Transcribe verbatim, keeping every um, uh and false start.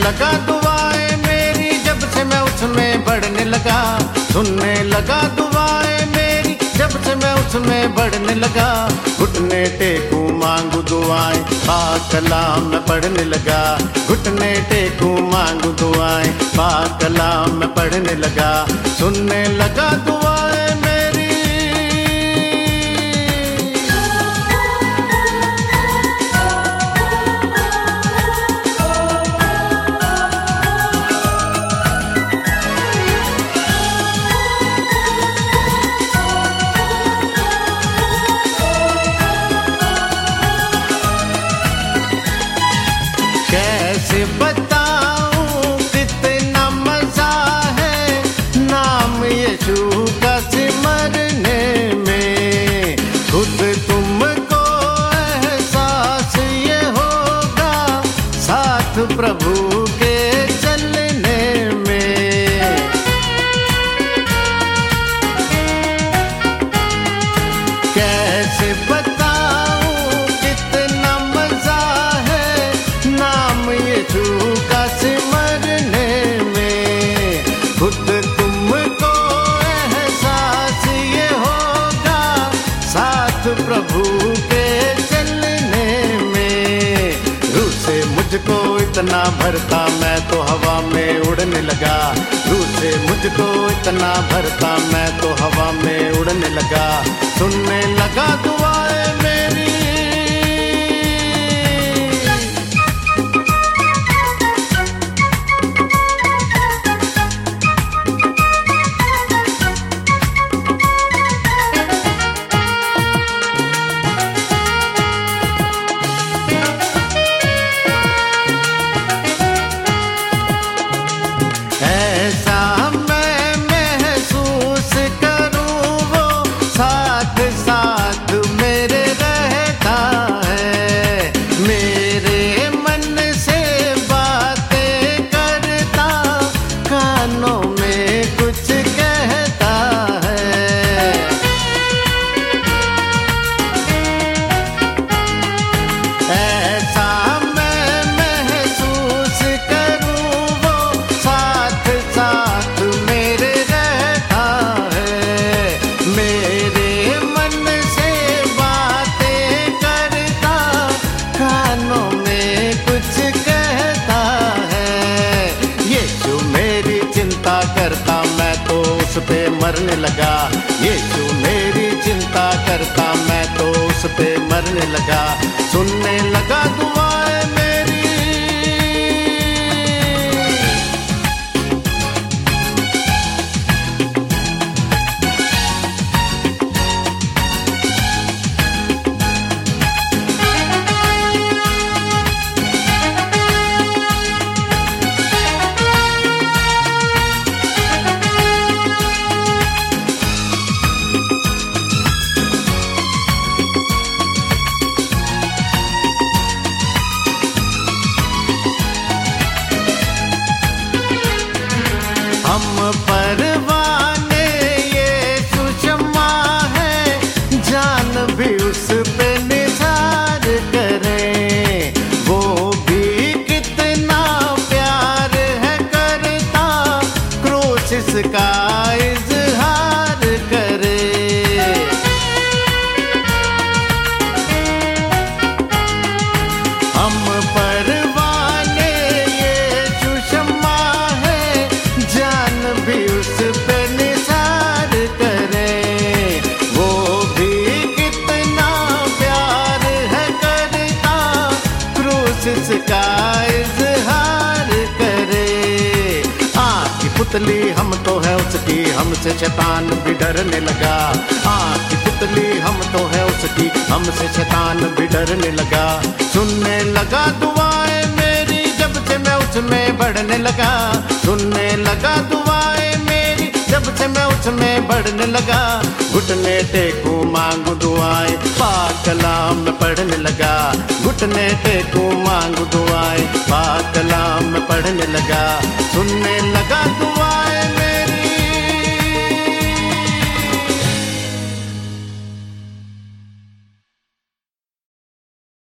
लगा दुआएं मेरी, जब से मैं उसमें बढ़ने लगा। सुनने लगा दुआएं मेरी, जब से मैं उसमें बढ़ने लगा। घुटने टेकूं मांगू दुआएं, पाक कलाम में पढ़ने लगा। घुटने टेकूं मांगू दुआएं, पाक कलाम में पढ़ने लगा। सुनने लगा दुआएं मेरी। कैसे बताऊं कितना मजा है नाम यीशु का सिमरने में। खुद तुमको एहसास ये होगा साथ प्रभु के चलने में। कैसे बताऊं कितना मजा है नाम यीशु का सिमरने में। खुद तुमको एहसास ये होगा साथ प्रभु के चलने में। रूह से मुझको इतना भरता मैं तो हवा में उड़ने लगा। रूह से मुझको इतना भरता मैं तो हवा में उड़ने लगा। सुनने लगा दुआएं मेरी। ऐसा मैं महसूस करूं वो साथ साथ मेरे रहता है। मेरे मन से बातें करता कानों में कुछ कहता है। ऐसा मैं महसूस करूं वो साथ साथ मेरे रहता है। मेरे मन से बातें करता कानों में कुछ कहता है। यीशु मेरी चिंता करता मैं तो उस पे मरने लगा। यीशु मेरी चिंता करता मैं तो उस पे मरने लगा। सुनने लगा दुआएं मेरी। हम परवाने यीशु शम्मा है, जान भी उस पे निसार करें। वो भी कितना प्यार है करता, क्रूस इसका इजहार करे। हम परवाने यीशु शम्मा है, जान भी उस पे निसार करें। वो भी कितना प्यार है करता, क्रूस इसका इजहार करे। आँख की पुतली हम तो है उसकी, हमसे शैतान भी डरने लगा। आँख की पुतली हम तो है उसकी, हमसे शैतान भी डरने लगा। सुनने लगा दुआएं मेरी, जब से मैं उसमें बढ़ने लगा। सुनने लगा दुआएं मेरी, जब से मैं उसमें बढ़ने लगा। घुटने टेकूं मांगू दुआएं, पाक कलाम में पढ़ने लगा। घुटने टेकूं मांगू दुआएं, पाक कलाम में पढ़ने लगा। सुनने लगा दुआएं